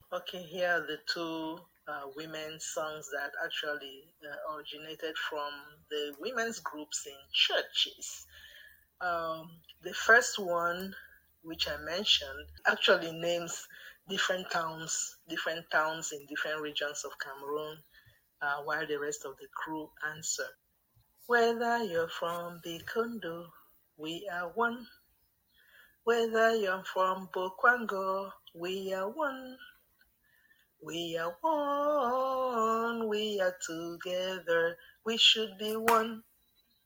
Okay, here are the two women's songs that actually originated from the women's groups in churches. The first one, which I mentioned, actually names different towns in different regions of Cameroon, while the rest of the crew answer. Whether you're from Bikondo, we are one. Whether you're from Bokwango, we are one. We are one, we are together, we should be one.